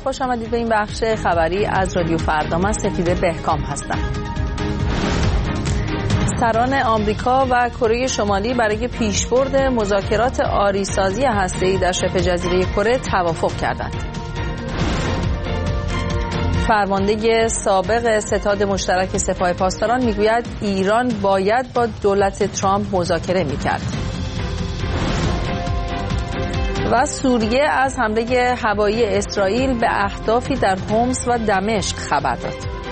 خوش آمدید به این بخش خبری از رادیو فردا. من سپیده بهکام هستم. سران آمریکا و کره شمالی برای پیشبرد مذاکرات آریسازی هسته‌ای در شبه جزیره کره توافق کردند. فرمانده سابق ستاد مشترک سپاه پاسداران میگوید ایران باید با دولت ترامپ مذاکره میکرد. و سوریه از حمله هوایی اسرائیل به اهدافی در حمص و دمشق خبر داد.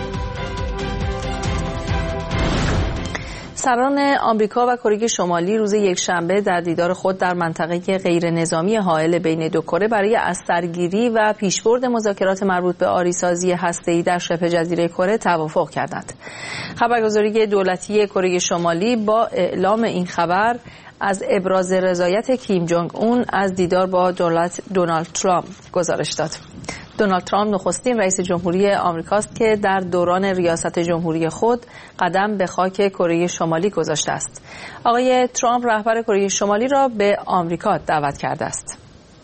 سران آمریکا و کره شمالی روز یکشنبه در دیدار خود در منطقه غیر نظامی حائل بین دو کره برای از سرگیری و پیشبرد مذاکرات مربوط به آریسازی هسته‌ای در شبه جزیره کره توافق کردند. خبرگزاری دولتی کره شمالی با اعلام این خبر از ابراز رضایت کیم جونگ اون از دیدار با دونالد ترامپ گزارش داد. دونالد ترامپ نخستین رئیس جمهوری آمریکاست که در دوران ریاست جمهوری خود قدم به خاک کره شمالی گذاشته است. آقای ترامپ رهبر کره شمالی را به آمریکا دعوت کرده است.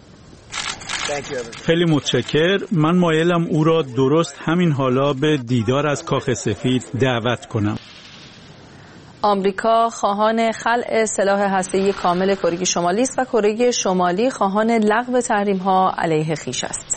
خیلی متشکر. من مایلم او را درست همین حالا به دیدار از کاخ سفید دعوت کنم. آمریکا خواهان خلع سلاح هسته‌ای کامل کره شمالی است و کره شمالی خواهان لغو تحریم‌ها علیه خویش است.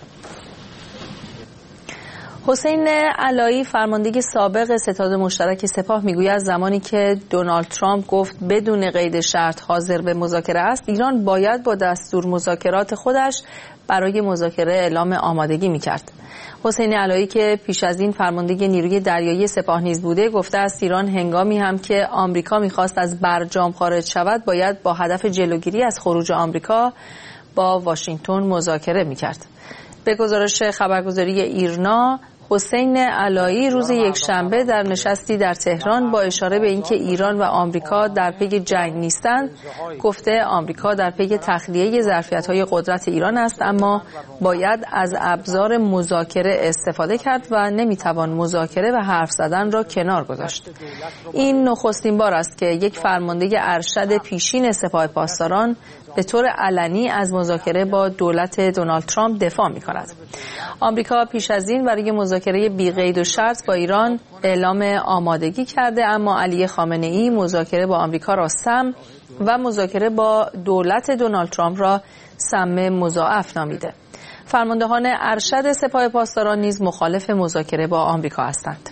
حسین علایی فرمانده سابق ستاد مشترک سپاه میگوید زمانی که دونالد ترامپ گفت بدون قید شرط حاضر به مذاکره است، ایران باید با دستور مذاکرات خودش برای مذاکره اعلام آمادگی میکرد. حسین علایی که پیش از این فرمانده نیروی دریایی سپاه نیز بوده گفته است ایران هنگامی هم که آمریکا میخواست از برجام خارج شود باید با هدف جلوگیری از خروج آمریکا با واشنگتن مذاکره میکرد. به گزارش خبرگزاری ایرنا، حسین علایی روز یکشنبه در نشستی در تهران با اشاره به اینکه ایران و آمریکا در پی جنگ نیستند گفته آمریکا در پی تخلیه ظرفیت‌های قدرت ایران است، اما باید از ابزار مذاکره استفاده کرد و نمیتوان مذاکره و حرف زدن را کنار گذاشت. این نخستین بار است که یک فرمانده ارشد پیشین سپاه پاسداران به طور علنی از مذاکره با دولت دونالد ترامپ دفاع می‌کند. آمریکا پیش از این برای مذاکره بی‌قید و شرط با ایران اعلام آمادگی کرده، اما علی خامنه‌ای مذاکره با آمریکا را سم و مذاکره با دولت دونالد ترامپ را سم مضاعف نامیده. فرماندهان ارشد سپاه پاسداران نیز مخالف مذاکره با آمریکا هستند.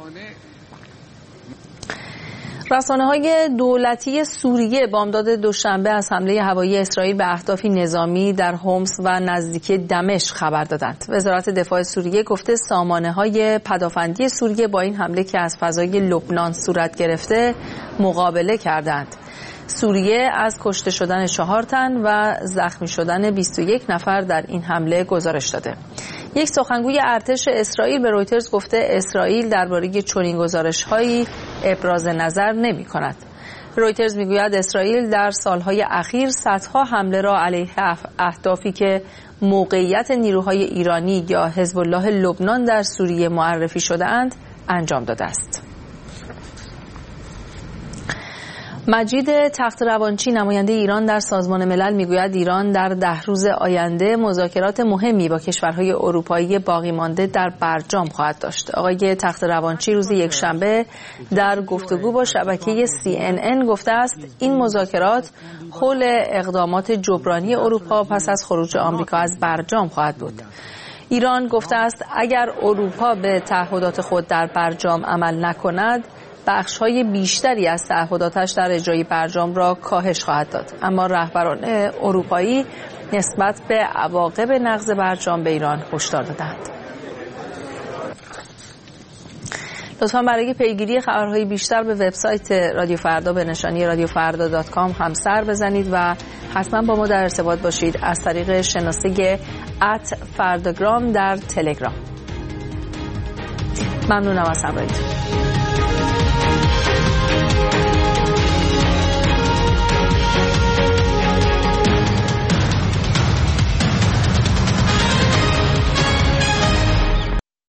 رسانه‌های دولتی سوریه بامداد دوشنبه از حمله هوایی اسرائیل به اهدافی نظامی در حمص و نزدیکی دمشق خبر دادند. وزارت دفاع سوریه گفته سامانه‌های پدافندی سوریه با این حمله که از فضای لبنان صورت گرفته مقابله کردند. سوریه از کشته شدن 4 تن و زخمی شدن 21 نفر در این حمله گزارش داده. یک سخنگوی ارتش اسرائیل به رویترز گفته اسرائیل درباره چنین گزارش‌هایی ابراز نظر نمی‌کند. رویترز میگوید اسرائیل در سالهای اخیر صدها حمله را علیه اهدافی که موقعیت نیروهای ایرانی یا حزب الله لبنان در سوریه معرفی شده‌اند انجام داده است. مجید تخت‌روانچی نماینده ایران در سازمان ملل میگوید ایران در 10 روز آینده مذاکرات مهمی با کشورهای اروپایی باقی مانده در برجام خواهد داشت. آقای تخت‌روانچی روز یکشنبه در گفتگو با شبکه CNN گفته است این مذاکرات حول اقدامات جبرانی اروپا پس از خروج آمریکا از برجام خواهد بود. ایران گفته است اگر اروپا به تعهدات خود در برجام عمل نکند بخش‌های بیشتری از تعهداتش در اجرای برجام را کاهش خواهد داد، اما رهبران اروپایی نسبت به عواقب نقض برجام به ایران هشدار دادند. لطفاً برای پیگیری خبرهای بیشتر به وبسایت رادیو فردا به نشانی radiofrda.com هم سر بزنید و حتما با ما در ارتباط باشید از طریق شناسه @فرداگرام در تلگرام. ممنونم از همراهیتون.